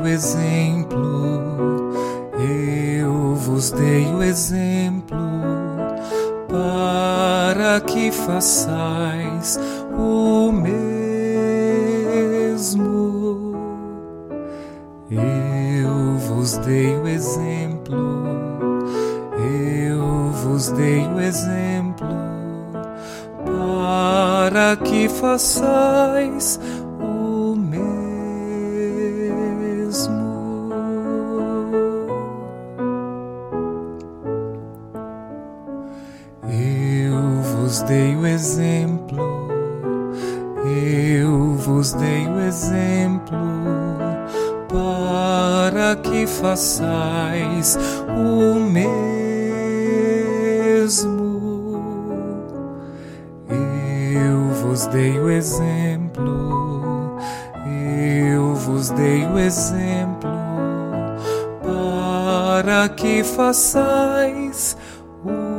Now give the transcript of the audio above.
exemplo, eu vos dei o exemplo, para que façais o mesmo. Eu vos dei o exemplo, eu vos dei o exemplo, para que façais o mesmo. Eu vos dei o exemplo, eu vos dei o exemplo, para que façais o mesmo. Eu vos dei o exemplo, eu vos dei o exemplo, para que façais o